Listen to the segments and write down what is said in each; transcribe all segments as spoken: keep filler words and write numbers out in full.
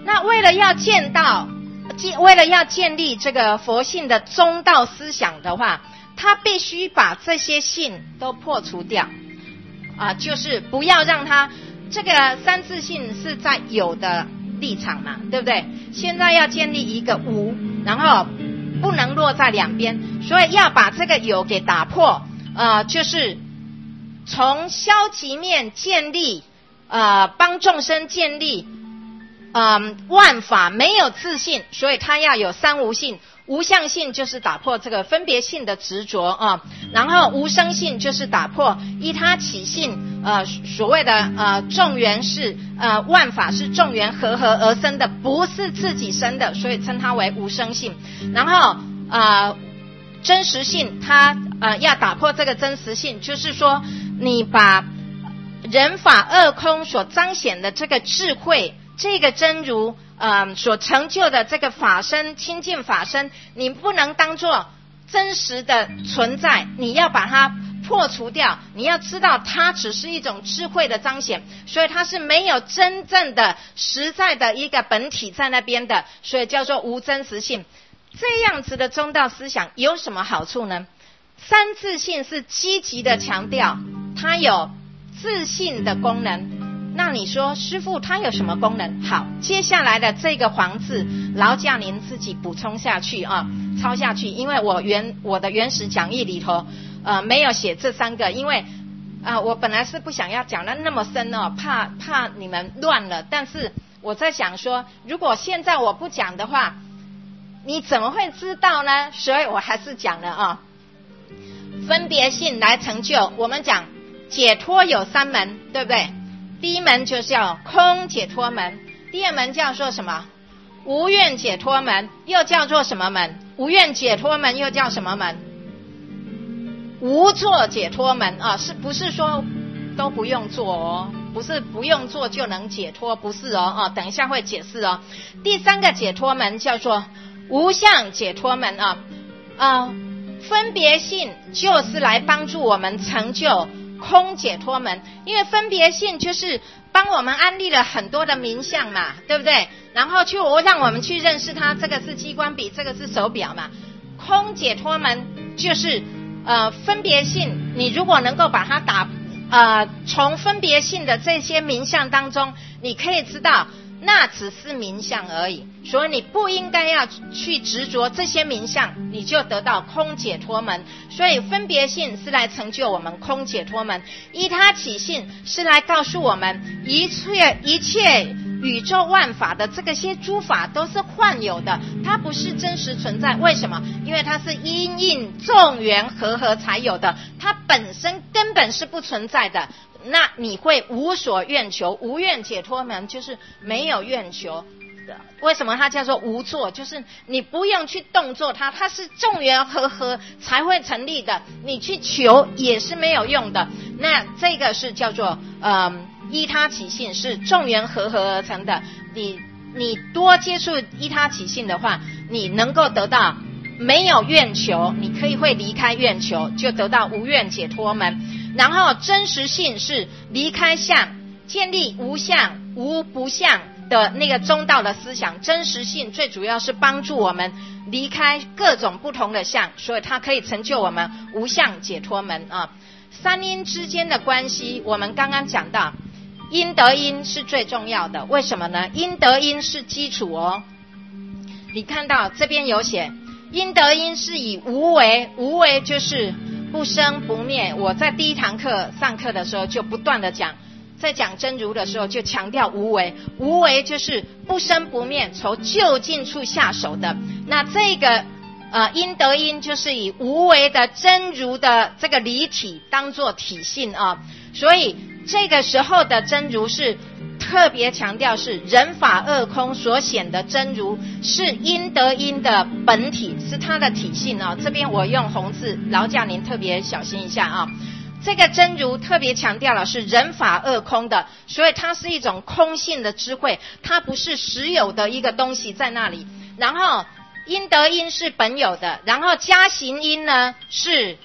那为了要见到，为了要建立这个佛性的中道思想的话，他必须把这些性都破除掉啊，就是不要让他这个三自性是在有的立场嘛，对不对？现在要建立一个无，然后不能落在两边，所以要把这个有给打破，呃，就是从消极面建立，呃，帮众生建立，呃，万法没有自性，所以它要有三无性。无相性就是打破这个分别性的执着啊，然后无生性就是打破依他起性，呃，所谓的呃众缘是呃万法是众缘合合而生的，不是自己生的，所以称它为无生性。然后呃真实性，它呃要打破这个真实性，就是说你把人法二空所彰显的这个智慧，这个真如。呃，所成就的这个法身清净法身，你不能当作真实的存在，你要把它破除掉。你要知道它只是一种智慧的彰显，所以它是没有真正的实在的一个本体在那边的，所以叫做无真实性。这样子的中道思想有什么好处呢？三自性是积极的强调它有自性的功能。那你说师父他有什么功能？好，接下来的这个黄字劳驾您自己补充下去啊，抄下去，因为我原我的原始讲义里头呃没有写这三个，因为啊、呃、我本来是不想要讲的那么深哦，怕怕你们乱了，但是我在想说如果现在我不讲的话你怎么会知道呢？所以我还是讲了啊。分别性来成就，我们讲解脱有三门，对不对？第一门就是叫空解脱门，第二门叫做什么？无愿解脱门，又叫做什么门？无愿解脱门又叫什么门？无作解脱门啊，是不是说都不用做哦？不是不用做就能解脱，不是哦啊，等一下会解释哦。第三个解脱门叫做无相解脱门啊啊，分别性就是来帮助我们成就空解脱门，因为分别性就是帮我们安立了很多的名相嘛，对不对？然后去让我们去认识它，这个是机关笔，这个是手表嘛。空解脱门就是呃分别性，你如果能够把它打呃从分别性的这些名相当中，你可以知道那只是名相而已，所以你不应该要去执着这些名相，你就得到空解脱门。所以分别性是来成就我们空解脱门，依他起性是来告诉我们一切一切宇宙万法的这个些诸法都是幻有的，它不是真实存在。为什么？因为它是因应众缘合合才有的，它本身根本是不存在的。那你会无所愿求，无愿解脱门就是没有愿求。为什么它叫做无作？就是你不用去动作它，它是众缘合合才会成立的，你去求也是没有用的。那这个是叫做呃依他起性，是众缘合合而成的。你你多接触依他起性的话，你能够得到没有愿求，你可以会离开愿求，就得到无愿解脱门。然后真实性是离开相，建立无相无不相的那个中道的思想。真实性最主要是帮助我们离开各种不同的相，所以它可以成就我们无相解脱门啊。三因之间的关系，我们刚刚讲到因得因是最重要的，为什么呢？因得因是基础哦。你看到这边有写因得因是以无为，无为就是不生不灭。我在第一堂课上课的时候就不断的讲，在讲真如的时候就强调无为，无为就是不生不灭，从就近处下手的。那这个呃因得因就是以无为的真如的这个离体当作体性啊，所以这个时候的真如是特别强调是人法二空所显的真如，是因得因的本体，是它的体性啊。这边我用红字，劳驾您特别小心一下啊。这个真如特别强调了是人法二空的，所以它是一种空性的智慧，它不是实有的一个东西在那里。然后因得因是本有的，然后加行因呢是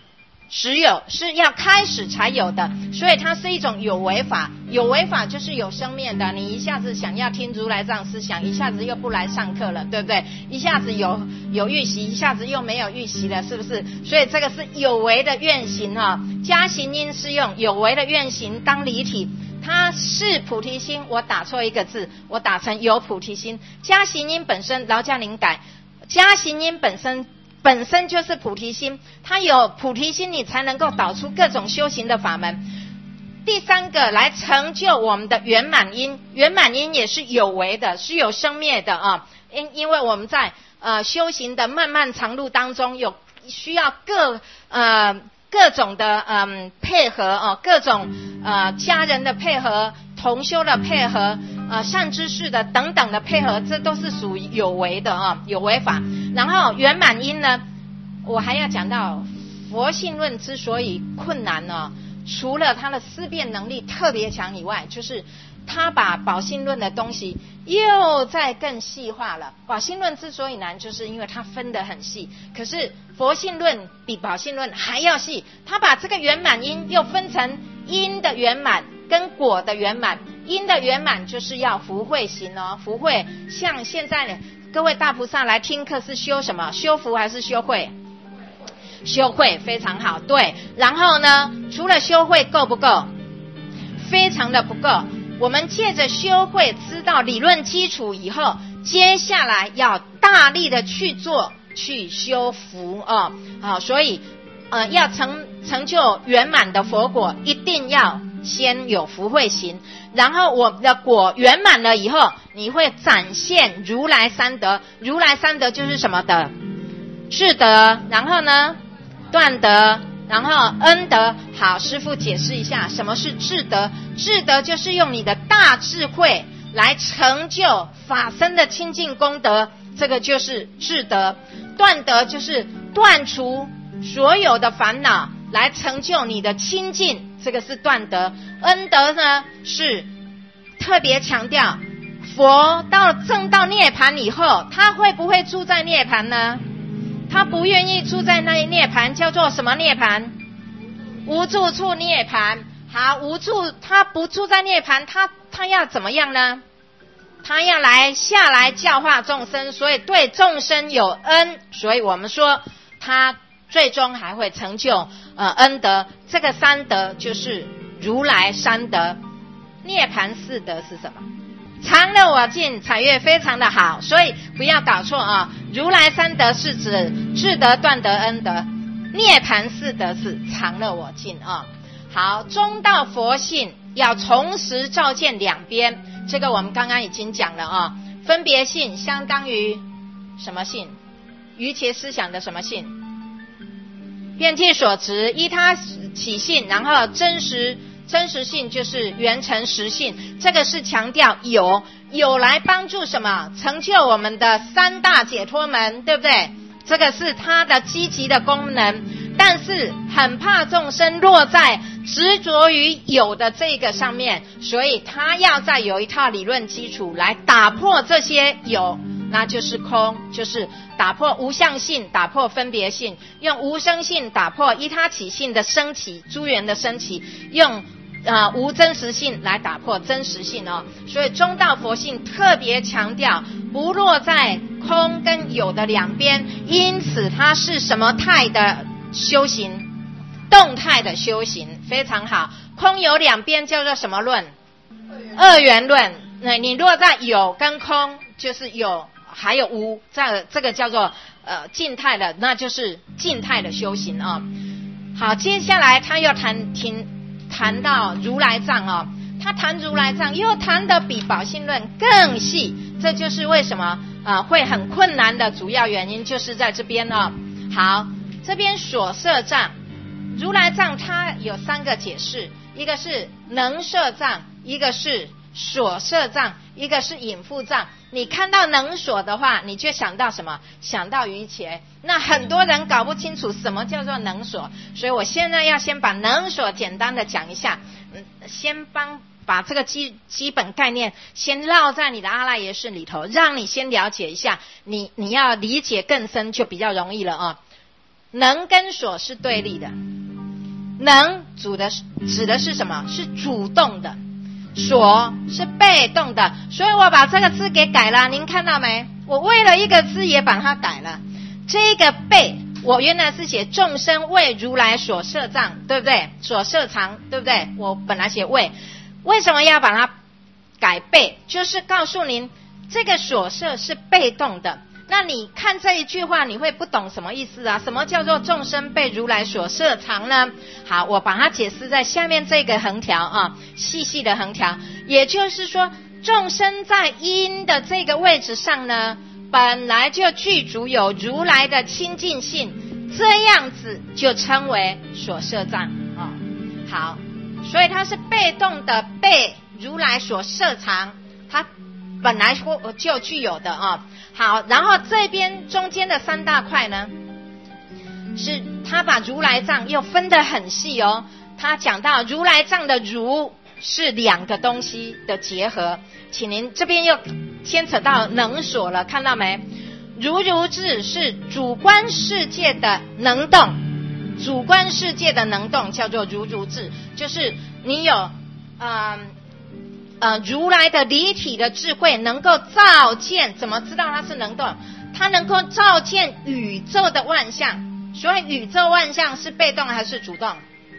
只有是要开始才有的，所以它是一种有为法。有为法就是有生灭的，你一下子想要听如来藏思想，一下子又不来上课了，对不对？一下子有有预习，一下子又没有预习了，是不是？所以这个是有为的愿行啊。加行因是用有为的愿行当离体，它是菩提心，我打错一个字，我打成有菩提心。加行因本身，劳驾您改，加行因本身本身就是菩提心，它有菩提心，你才能够导出各种修行的法门。第三个来成就我们的圆满因，圆满因也是有为的，是有生灭的啊。因因为我们在呃修行的漫漫长路当中，有需要各呃各种的嗯、呃、配合啊，各种呃家人的配合，同修的配合，呃善知识的等等的配合，这都是属于有为的啊，有为法。然后圆满因呢，我还要讲到佛性论之所以困难呢，除了他的思辨能力特别强以外，就是他把宝性论的东西又再更细化了。宝性论之所以难，就是因为它分得很细，可是佛性论比宝性论还要细，他把这个圆满因又分成因的圆满跟果的圆满。因的圆满就是要福慧行哦，福慧像现在各位大菩萨来听课是修什么？修福还是修慧？修慧，非常好，对。然后呢，除了修慧够不够？非常的不够。我们借着修慧知道理论基础以后，接下来要大力的去做，去修福哦。好，所以呃要成成就圆满的佛果，一定要先有福慧行，然后我们的果圆满了以后，你会展现如来三德。如来三德就是什么德？智德，然后呢断德，然后恩德。好，师父解释一下什么是智德。智德就是用你的大智慧来成就法身的清净功德，这个就是智德。断德就是断除所有的烦恼来成就你的清净，这个是断德。恩德呢是特别强调佛到证到涅槃以后，他会不会住在涅槃呢？他不愿意住在那涅槃，叫做什么涅槃？无住处涅槃。好，无住，他不住在涅槃，他他要怎么样呢？他要来下来教化众生，所以对众生有恩，所以我们说他最终还会成就呃恩德。这个三德就是如来三德。涅槃四德是什么？常乐我净，彩月非常的好，所以不要搞错啊！如来三德是指智德、断德、恩德，涅槃四德是常乐我净啊。好，中道佛性要同时照见两边，这个我们刚刚已经讲了啊。分别性相当于什么性？瑜伽思想的什么性？遍计所持，依他起性，然后真实。真实性就是圆成实性，这个是强调有有来帮助什么？成就我们的三大解脱门，对不对？这个是它的积极的功能，但是很怕众生落在执着于有的这个上面，所以它要再有一套理论基础来打破这些有，那就是空，就是打破无相性，打破分别性，用无生性打破依他起性的升起，诸缘的升起，用呃，无真实性来打破真实性哦。所以中道佛性特别强调不落在空跟有的两边，因此它是什么态的修行？动态的修行，非常好。空有两边叫做什么论？二元论。那你落在有跟空，就是有还有无，这这个叫做呃静态的，那就是静态的修行啊、哦。好，接下来他又谈听。谈到如来藏哦，他谈如来藏又谈得比宝性论更细，这就是为什么啊、呃、会很困难的主要原因，就是在这边哦。好，这边所摄藏，如来藏它有三个解释，一个是能摄藏，一个是所摄藏，一个是隐覆藏。你看到能所的话，你就想到什么？想到瑜伽。那很多人搞不清楚什么叫做能所，所以我现在要先把能所简单的讲一下，嗯，先帮把这个基基本概念先烙在你的阿赖耶识里头，让你先了解一下，你你要理解更深就比较容易了啊。能跟所是对立的， 能主的指的是什么？是主动的，所是被动的，所以我把这个字给改了，您看到没？我为了一个字也把它改了。这个被我原来是写众生为如来所设障，对不对？所设藏，对不对？我本来写为，为什么要把它改被？就是告诉您这个所设是被动的。那你看这一句话你会不懂什么意思啊？什么叫做众生被如来所设藏呢？好，我把它解释在下面这个横条啊，细细的横条。也就是说众生在因的这个位置上呢，本来就具足有如来的清净性，这样子就称为所设障啊。好，所以它是被动的被如来所设藏，它本来就具有的啊。好，然后这边中间的三大块呢，是他把如来藏又分得很细哦。他讲到如来藏的如是两个东西的结合，请您这边又牵扯到能所了，看到没？如如智是主观世界的能动，主观世界的能动叫做如如智，就是你有呃呃如来的离体的智慧，能够照见。怎么知道它是能动？它能够照见宇宙的万象。所以宇宙万象是被动还是主动？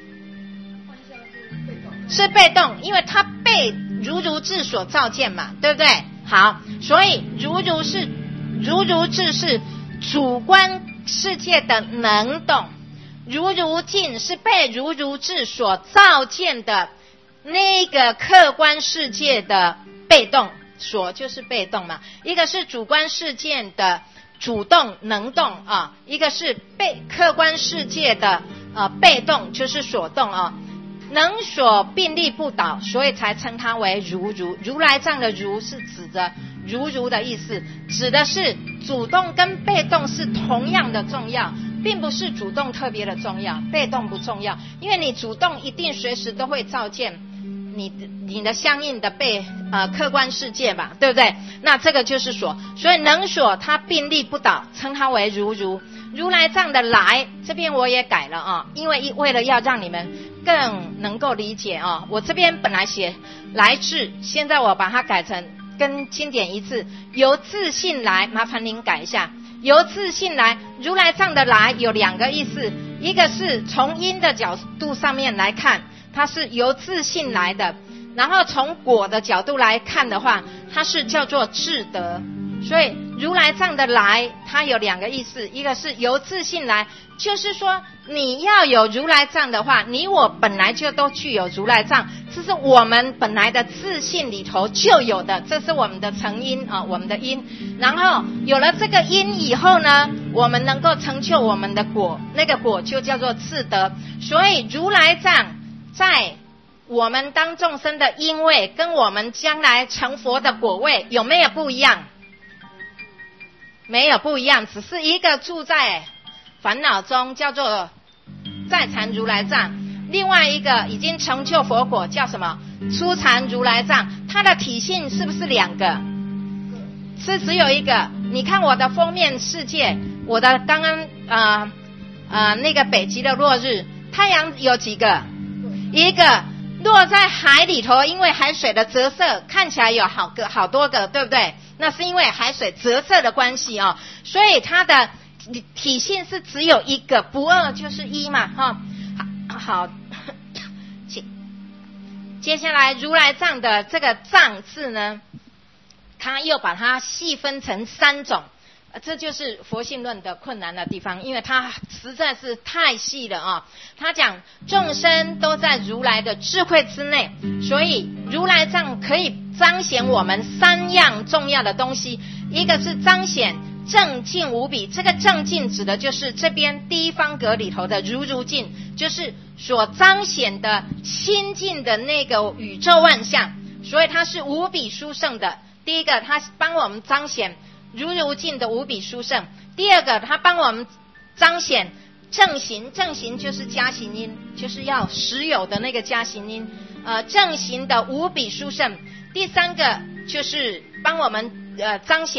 是被动，因为它被如如智所照见嘛，对不对？好，所以如如是如如智是主观世界的能动，如如境是被如如智所照见的那个客观世界的被动，所就是被动嘛，一个是主观世界的主动能动啊，一个是被客观世界的呃被动，就是所动啊。能所并立不倒，所以才称它为如如。如来藏的如是指着如如的意思，指的是主动跟被动是同样的重要，并不是主动特别的重要，被动不重要。因为你主动一定随时都会照见你的你的相应的被呃客观世界吧，对不对？那这个就是所，所以能所它并立不倒，称它为如如。如来藏的来这边我也改了啊，因为为了要让你们更能够理解啊，我这边本来写来自，现在我把它改成跟经典一致，由自性来，麻烦您改一下。由自性来，如来藏的来有两个意思，一个是从因的角度上面来看，它是由自性来的，然后从果的角度来看的话，它是叫做智德。所以如来藏的来它有两个意思，一个是由自性来，就是说你要有如来藏的话，你我本来就都具有如来藏，这是我们本来的自性里头就有的，这是我们的成因啊，我们的因。然后有了这个因以后呢，我们能够成就我们的果，那个果就叫做智德。所以如来藏在我们当众生的因位跟我们将来成佛的果位有没有不一样？没有不一样，只是一个住在烦恼中叫做在禅如来藏，另外一个已经成就佛果叫什么？初禅如来藏。它的体性是不是两个？是只有一个。你看我的封面世界，我的刚刚呃呃那个北极的落日，太阳有几个？一个。落在海里头，因为海水的折射看起来有好个好多个，对不对？那是因为海水折射的关系哦，所以它的体性是只有一个，不二就是一嘛，哈、哦。好，好，请接下来如来藏的这个藏字呢，它又把它细分成三种。这就是佛性论的困难的地方，因为它实在是太细了啊！他讲众生都在如来的智慧之内，所以如来藏可以彰显我们三样重要的东西，一个是彰显正净无比，这个正净指的就是这边第一方格里头的如如净，就是所彰显的心净的那个宇宙万象，所以它是无比殊胜的。第一个，它帮我们彰显如如净的无比殊胜。第二个，它帮我们彰显正行，正行就是加行因，就是要实有的那个加行因，呃，正行的无比殊胜。第三个就是帮我们呃彰显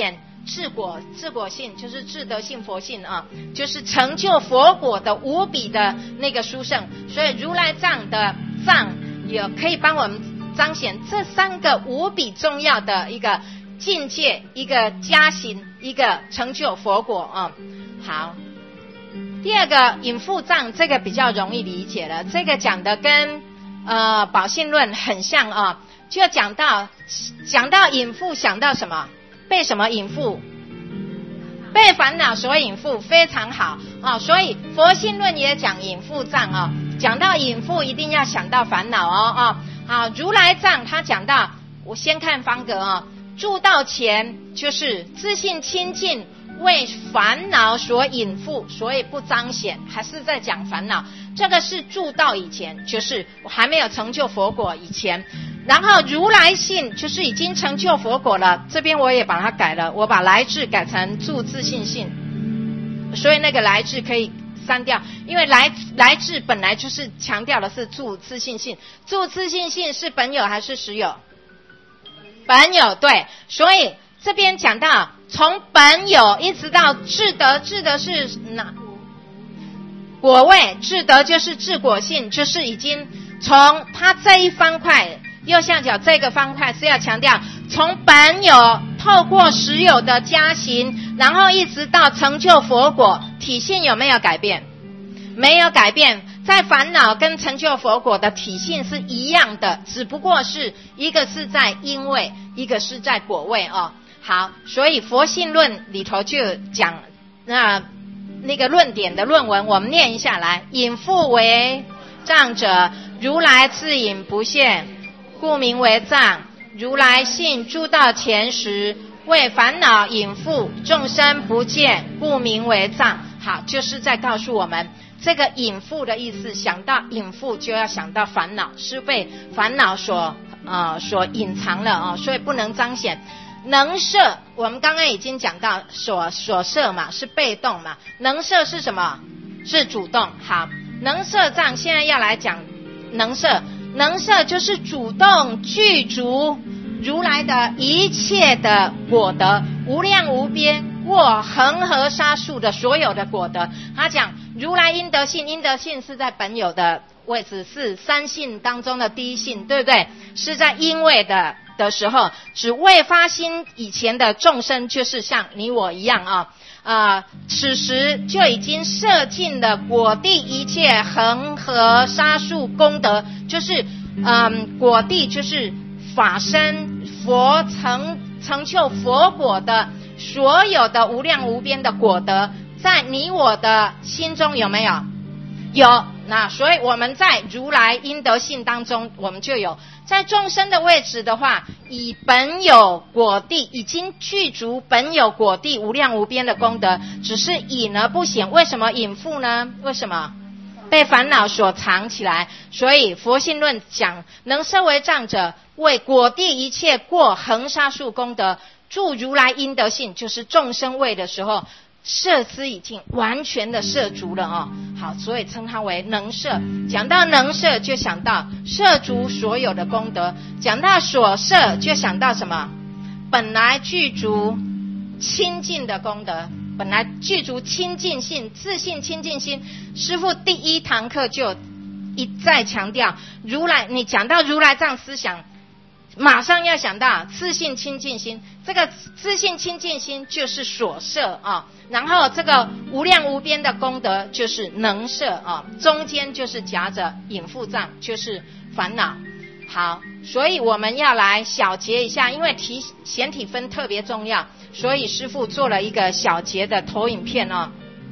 治果，治果性就是至德性佛性啊，就是成就佛果的无比的那个殊胜。所以如来藏的藏也可以帮我们彰显这三个无比重要的一个境界，一个加行，一个成就佛果啊。好，第二个隐覆藏，这个比较容易理解了，这个讲的跟呃宝性论很像啊，就讲到讲到隐覆，想到什么？被什么隐覆？被烦恼所隐覆，非常好啊。所以佛性论也讲隐覆藏啊，讲到隐覆一定要想到烦恼哦啊。好，如来藏他讲到，我先看方格啊，住道前就是自信清净，为烦恼所隐覆，所以不彰显，还是在讲烦恼。这个是住道以前，就是我还没有成就佛果以前。然后如来性就是已经成就佛果了，这边我也把它改了，我把来智改成住自信性，所以那个来智可以删掉，因为来来智本来就是强调的是住自信性，住自信性是本有还是实有？本有，对，所以这边讲到从本有一直到至德，至德是哪？果位，至德就是至果性，就是已经从它这一方块右下角这个方块是要强调从本有透过实有的加行，然后一直到成就佛果，体性有没有改变？没有改变，在烦恼跟成就佛果的体性是一样的，只不过是一个是在因位，一个是在果位哦。好，所以佛性论里头就讲那那个论点的论文，我们念一下来。隐覆为障者，如来自隐不现，故名为障。如来性诸道前时，为烦恼隐覆，众生不见，故名为障。好，就是在告诉我们这个隐覆的意思，想到隐覆就要想到烦恼，是被烦恼所呃所隐藏了啊、哦，所以不能彰显。能摄，我们刚刚已经讲到所所摄嘛，是被动嘛，能摄是什么？是主动。好，能摄障现在要来讲能摄，能摄就是主动具足如来的一切的果德，无量无边，过恒河沙数的所有的果德。他讲如来因得性，因得性是在本有的位置，是三性当中的第一性，对不对？是在因位的的时候，只未发心以前的众生，就是像你我一样啊，呃，此时就已经摄尽了果地一切恒河沙数功德，就是嗯，果地就是法身佛成成就佛果的所有的无量无边的果德，在你我的心中有没有？有。那所以我们在如来因得性当中，我们就有。在众生的位置的话，以本有果地已经具足本有果地无量无边的功德，只是隐而不显。为什么隐覆呢？为什么？被烦恼所藏起来。所以佛性论讲，能摄为障者，为果地一切过恒沙数功德，住如来因得性，就是众生位的时候，摄资已经完全的摄足了哦。好，所以称它为能摄。讲到能摄，就想到摄足所有的功德；讲到所摄，就想到什么？本来具足清净的功德，本来具足清净性、自信清净心。师父第一堂课就一再强调，如来，你讲到如来藏思想，马上要想到自信清净心，这个自信清净心就是所摄啊，然后这个无量无边的功德就是能摄啊，中间就是夹着隐覆障，就是烦恼。好，所以我们要来小结一下，因为题显体分特别重要，所以师父做了一个小结的投影片哦，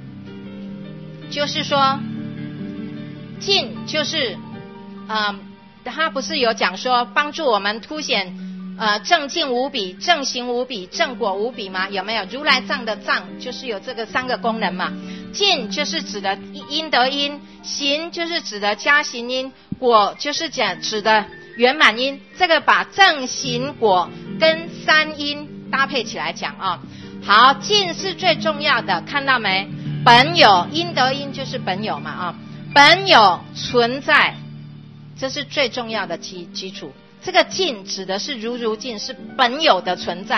就是说净就是呃他不是有讲说帮助我们凸显呃正净无比、正行无比、正果无比吗？有没有？如来藏的藏就是有这个三个功能嘛。净就是指的因得因，行就是指的加行因，果就是讲指的圆满因。这个把正行果跟三因搭配起来讲啊。好，净是最重要的，看到没？本有因得因就是本有嘛啊，本有存在。这是最重要的基基础。这个净指的是如如净，是本有的存在。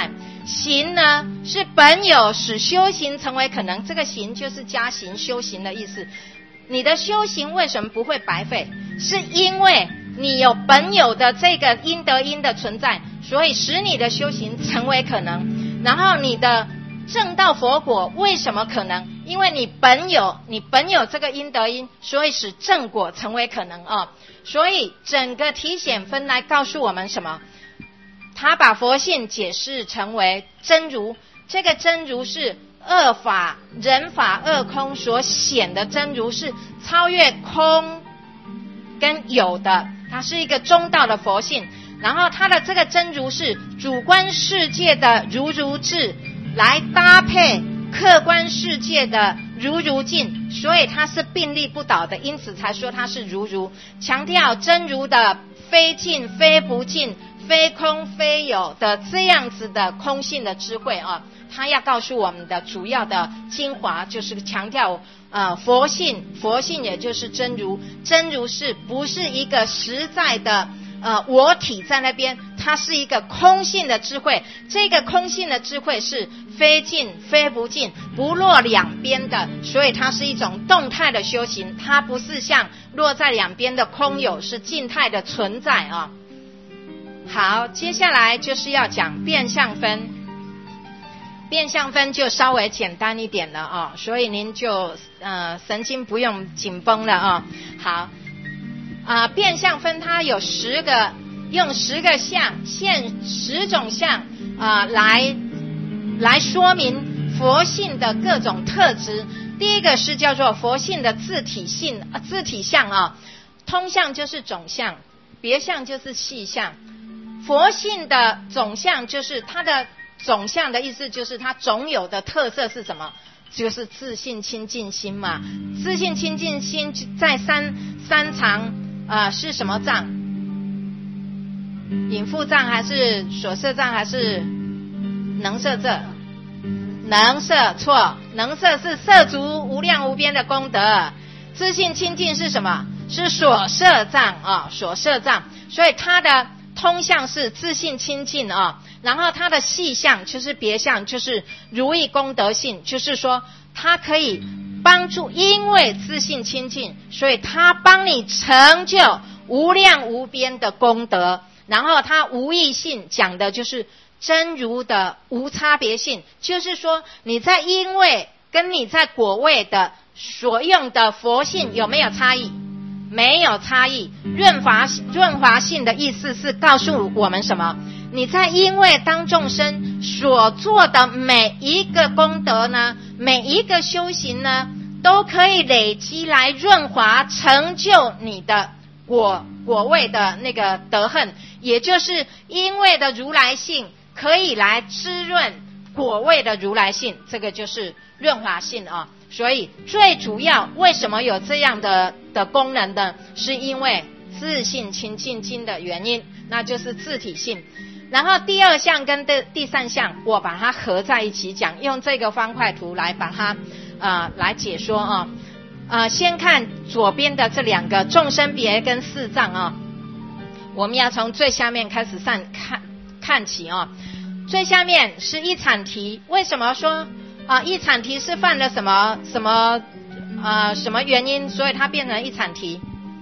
行呢是本有使修行成为可能，这个行就是加行修行的意思。你的修行为什么不会白费？是因为你有本有的这个因得因的存在，所以使你的修行成为可能。然后你的证道佛果为什么可能？因为你本有你本有这个因得因，所以使正果成为可能啊。所以整个体显分来告诉我们什么？他把佛性解释成为真如，这个真如是二法人法二空所显的真如，是超越空跟有的，它是一个中道的佛性。然后它的这个真如是主观世界的如如智来搭配客观世界的如如境，所以它是并立不倒的，因此才说它是如如。强调真如的非尽非不尽非空非有的这样子的空性的智慧啊，他要告诉我们的主要的精华就是强调呃佛性，佛性也就是真如，真如是不是一个实在的呃我体在那边，它是一个空性的智慧，这个空性的智慧是非尽非不尽不落两边的，所以它是一种动态的修行，它不是像落在两边的空有是静态的存在啊。好，接下来就是要讲变相分，变相分就稍微简单一点了啊，所以您就呃神经不用紧绷了啊。好啊、呃，变相分它有十个，用十个相现十种相啊、呃、来来说明佛性的各种特质。第一个是叫做佛性的自体性、呃、自体相啊，通相就是总相，别相就是细相。佛性的总相就是它的总相的意思，就是它总有的特色是什么？就是自性清净心嘛。自性清净心在三三常呃是什么障？隐覆障还是所摄障还是能摄障？能摄错，能摄是摄足无量无边的功德。自性清净是什么？是所摄障啊，所摄障。所以它的通相是自性清净啊，然后它的细相就是别相，就是如意功德性，就是说它可以帮助，因为自性清净，所以它帮你成就无量无边的功德。然后它无异性讲的就是真如的无差别性，就是说你在因为跟你在果位的所用的佛性有没有差异？没有差异。润滑润滑性的意思是告诉我们什么？你在因为当众生所做的每一个功德呢，每一个修行呢，都可以累积来润滑成就你的果果位的那个德行，也就是因为的如来性可以来滋润果位的如来性，这个就是润滑性啊。所以最主要为什么有这样的的功能呢？是因为自性清净经的原因，那就是自体性。然后第二项跟第第三项我把它合在一起讲，用这个方块图来把它呃来解说啊。呃先看左边的这两个众生别跟四障啊，我们要从最下面开始上看看起啊。最下面是一阐提，为什么说啊一阐提是犯了什么什么呃什么原因，所以它变成一阐提？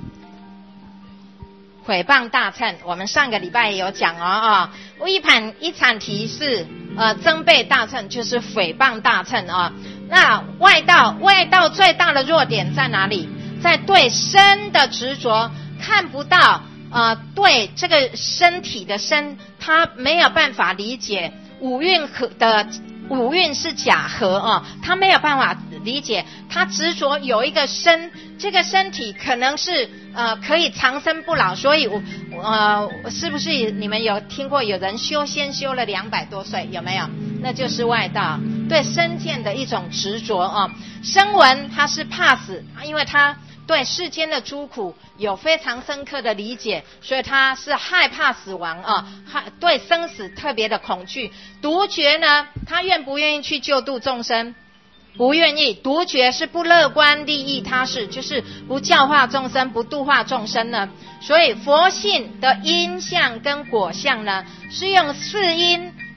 毁谤大乘，我们上个礼拜也有讲哦啊，一盘一阐提是呃增倍大乘，就是诽谤大乘啊。那外道外道最大的弱点在哪里？在对身的执着，看不到呃对这个身体的身，他没有办法理解五蕴合的五蕴是假合啊，他没有办法理解，他执着有一个身，这个身体可能是呃可以长生不老，所以我呃是不是你们有听过有人修仙修了两百多岁，有没有？那就是外道对身见的一种执着啊。声闻他是怕死，因为他对世间的诸苦有非常深刻的理解，所以他是害怕死亡啊，对生死特别的恐惧。独觉呢，他愿不愿意去救度众生？不愿意。独觉是不乐观利益他事，就是不教化众生，不度化众生呢。所以佛性的因相跟果相呢，是用四因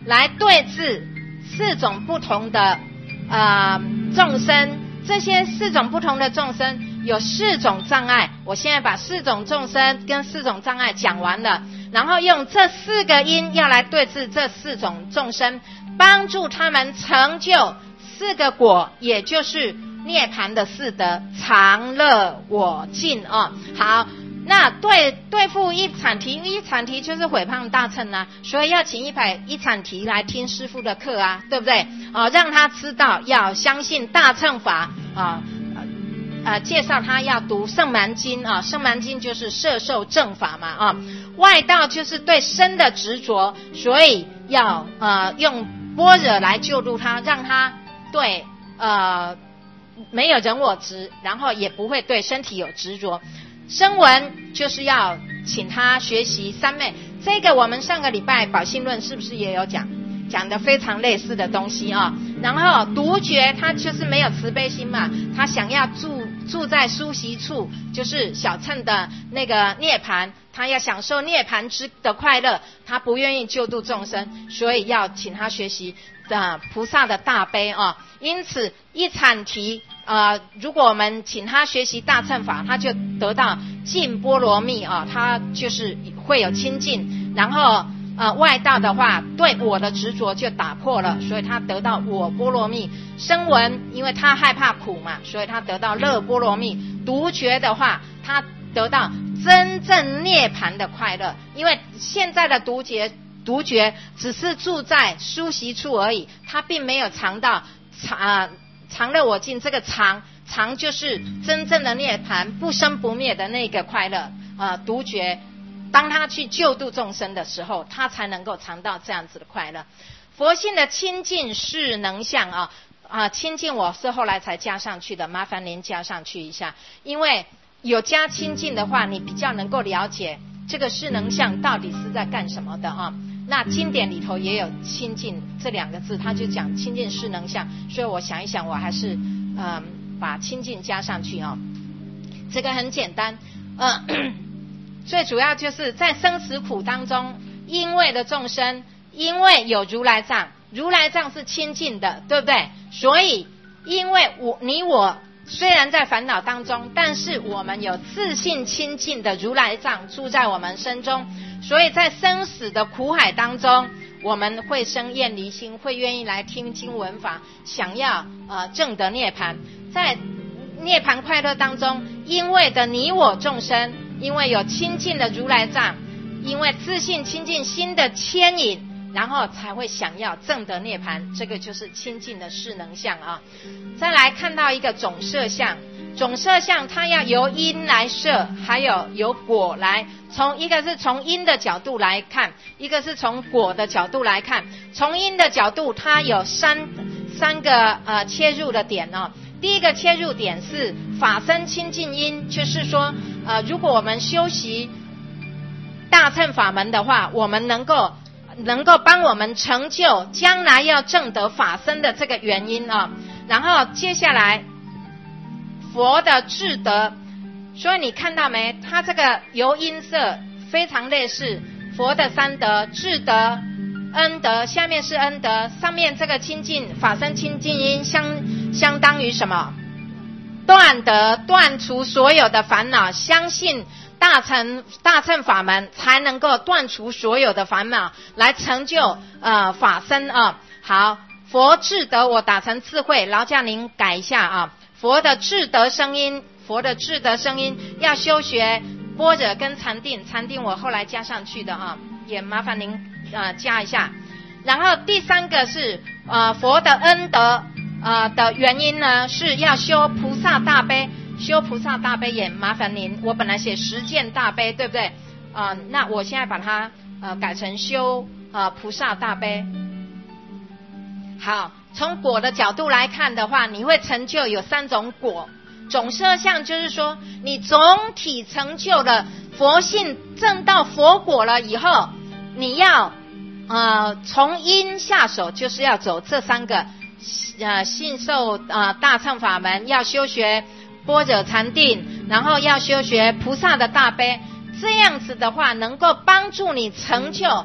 来对治四种不同的呃众生。这些四种不同的众生有四种障碍，我现在把四种众生跟四种障碍讲完了，然后用这四个因要来对治这四种众生，帮助他们成就四个果，也就是涅槃的四德，常乐我净哦。好，那对对付一场题，一场题就是毁谤大乘啊，所以要请一排一场题来听师父的课啊，对不对？哦，让他知道要相信大乘法啊。呃，介绍他要读圣蛮经啊，圣蛮经就是摄受正法嘛啊，外道就是对身的执着，所以要呃用般若来救度他，让他对呃没有人我执，然后也不会对身体有执着。声闻就是要请他学习三昧，这个我们上个礼拜宝性论是不是也有讲？讲的非常类似的东西啊，然后独觉他就是没有慈悲心嘛，他想要住住在殊习处，就是小乘的那个涅槃，他要享受涅槃之的快乐，他不愿意救度众生，所以要请他学习的菩萨的大悲啊。因此一场题呃，如果我们请他学习大乘法，他就得到净波罗蜜啊，他就是会有清净，然后呃，外道的话对我的执着就打破了，所以他得到我波罗蜜。声闻因为他害怕苦嘛，所以他得到乐波罗蜜。独觉的话，他得到真正涅槃的快乐，因为现在的独觉独觉只是住在殊习处而已，他并没有尝到常啊常乐我净，这个常常就是真正的涅槃不生不灭的那个快乐啊。独觉当他去救度众生的时候，他才能够尝到这样子的快乐。佛性的清净是能相啊啊，清净我是后来才加上去的，麻烦您加上去一下，因为有加清净的话，你比较能够了解这个是能相到底是在干什么的啊。那经典里头也有清净这两个字，他就讲清净是能相，所以我想一想，我还是嗯把清净加上去啊。这个很简单，呃。最主要就是在生死苦当中，因为的众生，因为有如来藏，如来藏是清净的，对不对？所以因为我你我虽然在烦恼当中，但是我们有自信清净的如来藏住在我们身中，所以在生死的苦海当中，我们会生厌离心，会愿意来听经闻法，想要呃证得涅槃。在涅槃快乐当中，因为的你我众生，因为有清净的如来藏，因为自信清净心的牵引，然后才会想要证得涅槃，这个就是清净的势能相啊。再来看到一个总摄相，总摄相它要由因来摄，还有由果来，从一个是从因的角度来看，一个是从果的角度来看。从因的角度，它有三三个呃切入的点哦。第一个切入点是法身清净因，就是说呃如果我们修习大乘法门的话，我们能够能够帮我们成就将来要证得法身的这个原因啊。然后接下来佛的智德，所以你看到没，它这个由因色非常类似佛的三德，智德恩德，下面是恩德，上面这个清净法身清净因相相当于什么？断德，断除所有的烦恼，相信大乘大乘法门才能够断除所有的烦恼，来成就呃法身啊。好，佛智德我打成智慧，劳驾您改一下啊。佛的智德声音，佛的智德声音要修学般若跟禅定，禅定我后来加上去的啊，也麻烦您呃加一下。然后第三个是呃佛的恩德呃的原因呢，是要修菩萨大悲，修菩萨大悲也麻烦您，我本来写实践大悲，对不对？啊、呃，那我现在把它呃改成修呃菩萨大悲。好，从果的角度来看的话，你会成就有三种果。总摄相就是说，你总体成就了佛性，证到佛果了以后，你要呃从因下手，就是要走这三个呃信受呃大乘法门，要修学般若禅定，然后要修学菩萨的大悲，这样子的话能够帮助你成就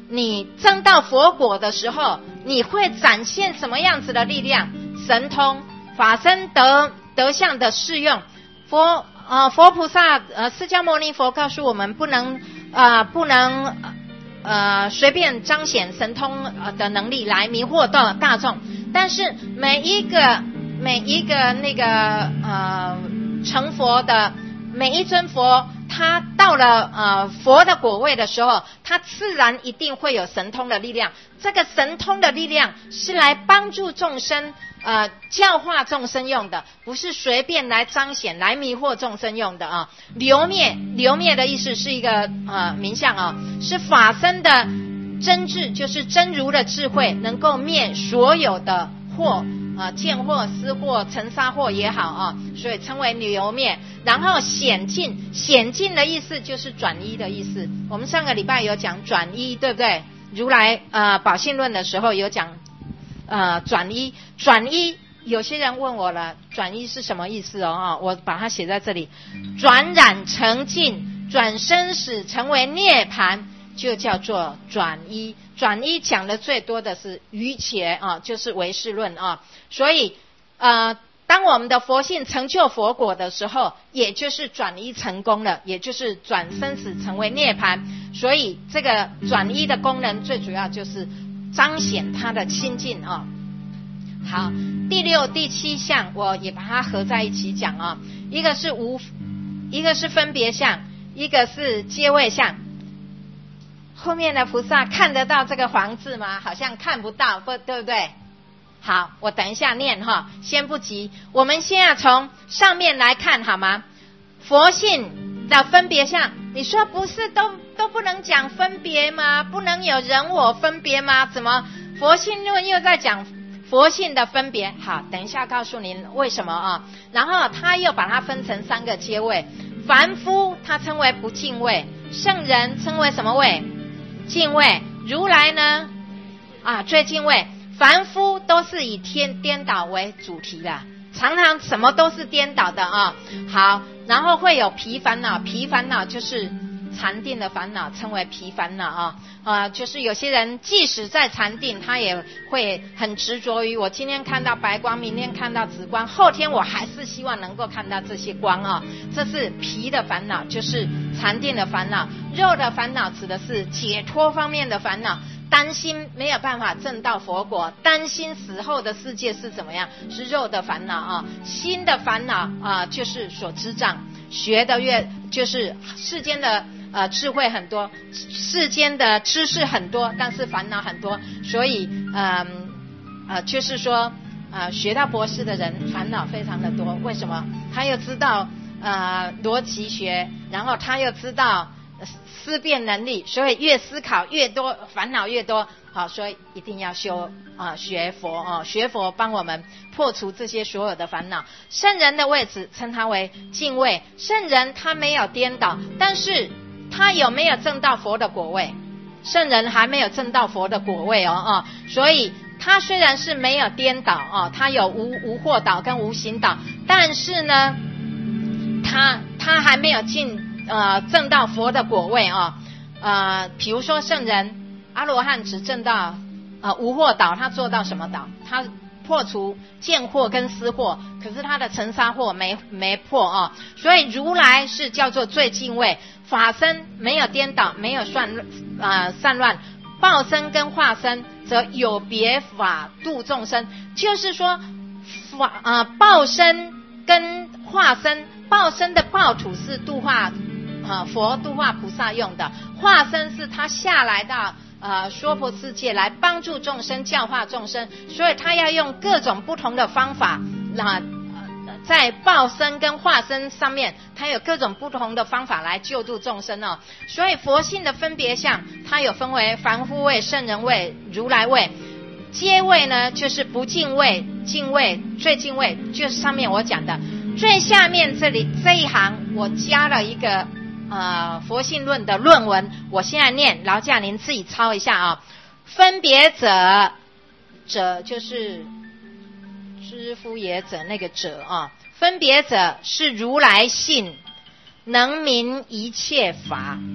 你证到佛果的时候，你会展现什么样子的力量？神通、法身德德相的适用。佛呃佛菩萨呃释迦牟尼佛告诉我们，不能呃不能呃随便彰显神通的能力来迷惑到大众。但是每一个每一个那个呃成佛的每一尊佛，他到了呃佛的果位的时候，他自然一定会有神通的力量。这个神通的力量是来帮助众生呃教化众生用的，不是随便来彰显来迷惑众生用的啊。流灭流灭的意思是一个呃名相啊，是法身的真智，就是真如的智慧，能够灭所有的祸啊，见惑、思惑、尘沙惑也好啊，所以称为流灭。然后显尽，显尽的意思就是转依的意思。我们上个礼拜有讲转依，对不对？如来呃宝性论的时候有讲呃转依，转依有些人问我了，转依是什么意思哦？我把它写在这里，转染成净，转生死成为涅槃，就叫做转依。转依讲的最多的是瑜伽啊，就是唯识论啊。所以呃当我们的佛性成就佛果的时候，也就是转依成功了，也就是转生死成为涅槃。所以这个转依的功能最主要就是彰显它的清净啊。好，第六第七项我也把它合在一起讲啊，一个是无一个是分别相，一个是阶位相。后面的菩萨看得到这个黄字吗？好像看不到，不对不对？好，我等一下念哈，先不急。我们现在从上面来看好吗？佛性的分别相，你说不是都都不能讲分别吗？不能有人我分别吗？怎么佛性论又在讲佛性的分别？好，等一下告诉您为什么啊。然后他又把它分成三个阶位，凡夫他称为不净位，圣人称为什么位？净位。如来呢啊最净位。凡夫都是以天颠倒为主题的，常常什么都是颠倒的啊。好，然后会有疲烦恼，疲烦恼就是禅定的烦恼，称为疲烦恼啊。呃，就是有些人即使在禅定，他也会很执着于我今天看到白光，明天看到紫光，后天我还是希望能够看到这些光啊。这是疲的烦恼，就是禅定的烦恼。肉的烦恼指的是解脱方面的烦恼。担心没有办法证到佛果，担心死后的世界是怎么样，是肉的烦恼啊。心的烦恼啊，就是所知障，学的越就是世间的呃智慧很多，世间的知识很多，但是烦恼很多，所以嗯 呃, 呃就是说呃学到博士的人烦恼非常的多。为什么？他又知道呃逻辑学，然后他又知道思辨能力，所以越思考越多，烦恼越多。好，所以一定要修啊、呃、学佛啊、哦，学佛帮我们破除这些所有的烦恼。圣人的位置称他为净位，圣人他没有颠倒，但是他有没有证到佛的果位？圣人还没有证到佛的果位哦哦，所以他虽然是没有颠倒哦，他有无无惑倒跟无行倒，但是呢，他他还没有进。呃，证到佛的果位啊，呃，比如说圣人阿罗汉只证到呃无惑倒，他做到什么倒？他破除见惑跟思惑，可是他的尘沙惑没没破啊。所以如来是叫做最净位，法身没有颠倒，没有散呃散乱，报身跟化身则有别法度众生，就是说法呃报身跟化身，报身的报土是度化。呃，佛度化菩萨用的，化身是他下来到呃娑婆世界来帮助众生，教化众生，所以他要用各种不同的方法，那、呃、在报身跟化身上面，他有各种不同的方法来救度众生哦。所以佛性的分别相，它有分为凡夫位、圣人位、如来位。阶位呢，就是不净位、净位、最净位，就是上面我讲的。最下面这里这一行，我加了一个。呃，佛性论的论文，我现在念，劳驾您自己抄一下啊。分别者，者就是知夫也者那个者啊。分别者是如来性，能明一切法。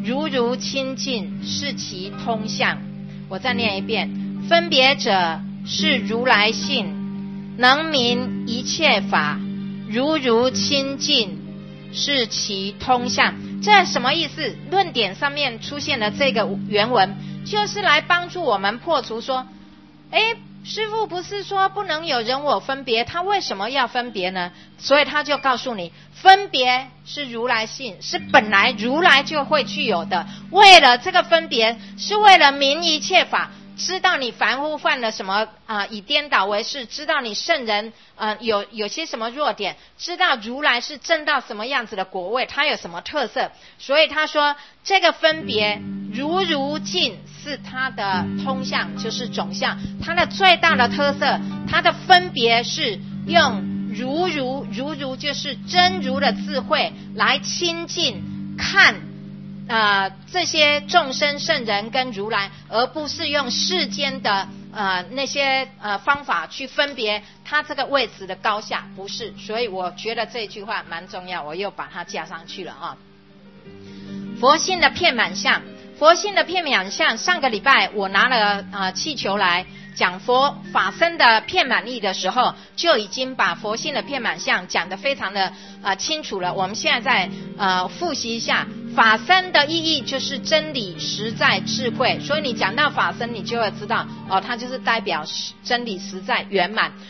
如如清净，是其通向。我再念一遍，分别者是如来性，能明一切法，如如清净，是其通向。这什么意思？论点上面出现的这个原文，就是来帮助我们破除说，诶，师父不是说不能有人我分别，他为什么要分别呢？所以他就告诉你，分别是如来性，是本来如来就会具有的。为了这个分别，是为了明一切法，知道你凡夫犯了什么啊、呃，以颠倒为是，知道你圣人呃有有些什么弱点，知道如来是证到什么样子的果位，他有什么特色。所以他说这个分别如如净是它的通向，就是总相，它的最大的特色，它的分别是用如如如如就是真如的智慧来亲近看呃，这些众生圣人跟如来，而不是用世间的呃那些呃方法去分别他这个位置的高下，不是。所以我觉得这句话蛮重要，我又把它加上去了啊。佛性的遍满相，佛性的遍满相，上个礼拜我拿了呃气球来讲佛法身的遍满义的时候，就已经把佛性的遍满相讲得非常的呃清楚了。我们现在再呃复习一下，法身的意义就是真理、实在、智慧。所以你讲到法身，你就会知道哦，它就是代表真理、实在、圆满。